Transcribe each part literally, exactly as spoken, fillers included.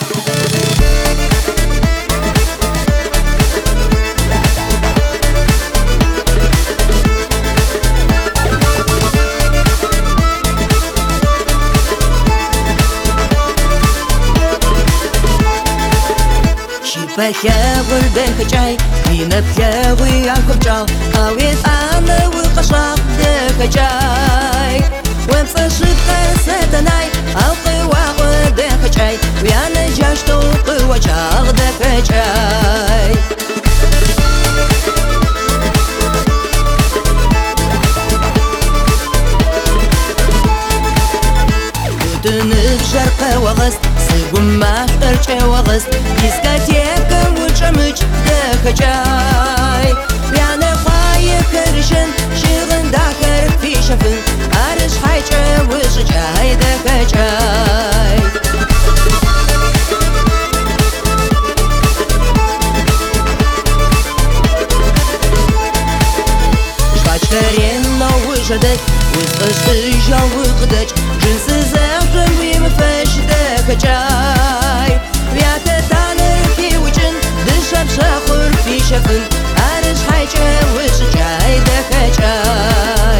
Pe heavul de hăceai, vine pievui am copceau, au ies ană ucașa de hăceai. Wem să șipte se tănai, au hăuaă de hăceai, uiană geaștu hăuaceau de hăceai. Tânăr șarcă oagăst, săgum maștăr ce oagăst, discotecă mucămâci de hăceai. Iană hoaie hărșân și rânda hărfi șăfân, arăș hai ce ușăceai de hăceai. Șfaci-tărien nou ușădăci, ușă-și-și-au ucădăci, jânsă zășă mă feși de hăceai. Viața ta n-fi ucând, dă-șapșa hurfi șefând, arăși hai ce ușăceai de hăceai.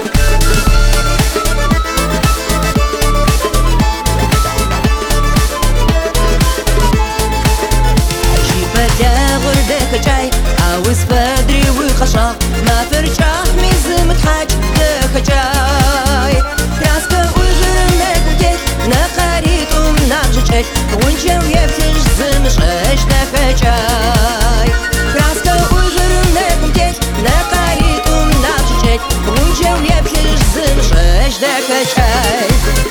Și pe deaguri de hăceai, auzi pădrii ucașa, ma fărcea miză măthaci de hăceai. Trească ujără necutec, năharitum n-arjăcec, unce-u ieptiș zămășești de hăceai. Trească ujără necutec, năharitum n-arjăcec, unce-u ieptiș zămășești de hăceai.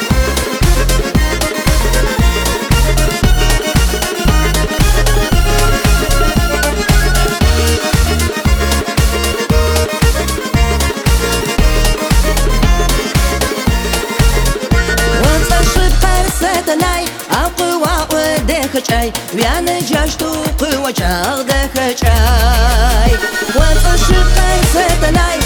Hăceai, viană geaștu hăuaceau de hăceai. Oamă și care se tănai,